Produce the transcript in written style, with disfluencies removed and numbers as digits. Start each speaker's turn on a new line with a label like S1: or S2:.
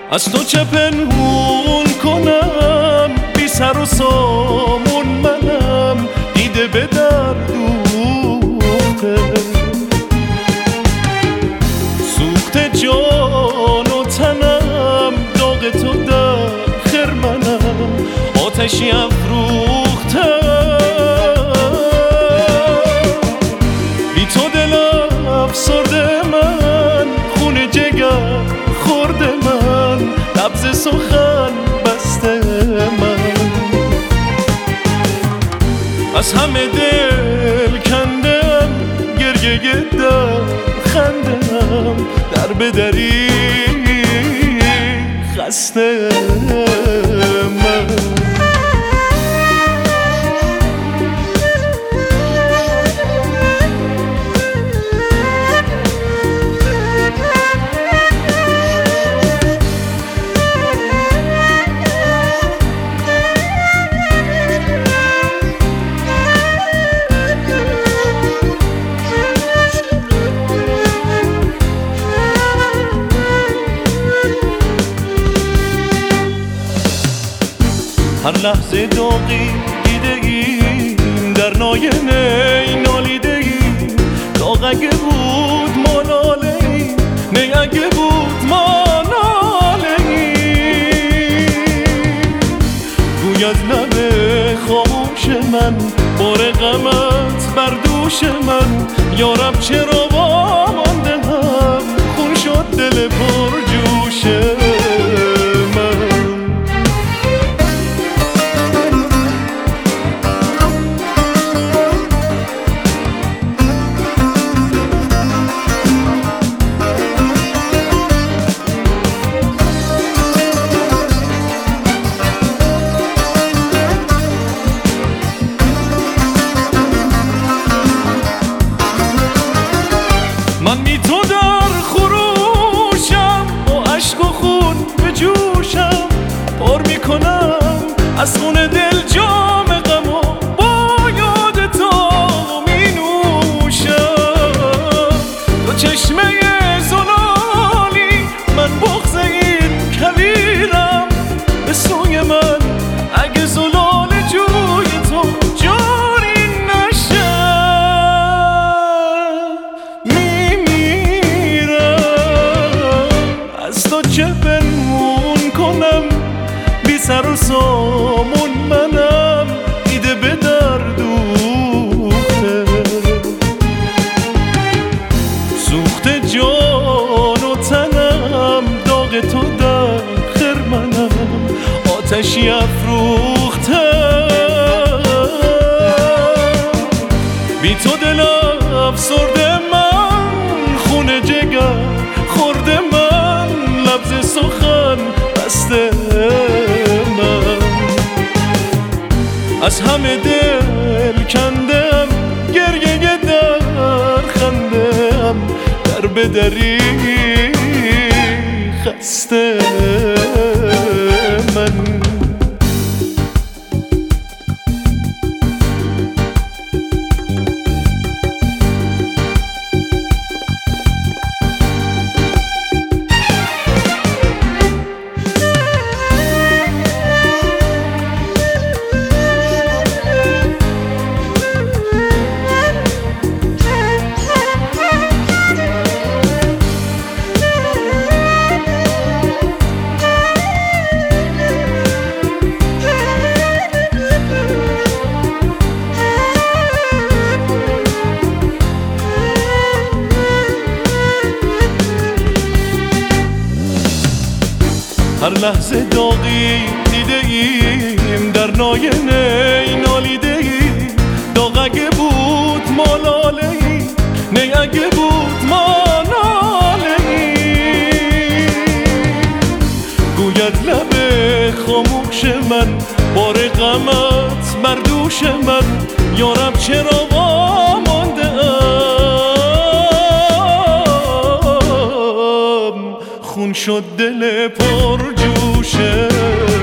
S1: از تو چه پنهون کنم، بی سر و سامون منم، دیده به در دوخته، سوخته جان و تنم، داغ تو در خرمنم، آتشی افروخته. بی تو دلم افسرده من، خون جگر خورده من، لبز سخن بسته من، از همه دل کندم، گریه در خندم، در بدری خسته من. هر لحظه داغی دیده ایم، در ناینه نالیده ایم، داغ اگه بود ما ناله ایم، نه اگه بود ما ناله ایم. گوید لب خاموش من، بار غمت بر دوش من، یارب چرا واماندم، خون شد دل پر جوشه. من بی تو در خروشم، با عشق و خون به جوشم، پر میکنم از خون دل جام غم و با یاد تو می نوشم. تو چشمه زلالی، من بغض این کویرم، به سوی من اگه زلال جوی تو جاری نشه، تو چه پنهون کنم، بی سر و سامون منم، دیده به در دوخته، سوخته جان و تنم، داغ تو در خرمنم، آتشی افروخته. بی تو دل افسرده من، خون جگر خورده من، لبز سخن بسته من، از همه دل کندم، گریه در خندم، در بدری خسته من. هر لحظه داغی دیده ایم، در ناینه نالیده ایم، داغ اگه بود ما لاله ایم، نه اگه بود ما ناله ایم. گوید لب خاموش من، بار غمت بر دوش من، یارب چرا وامانده ام، خون شد دل پر جوشه.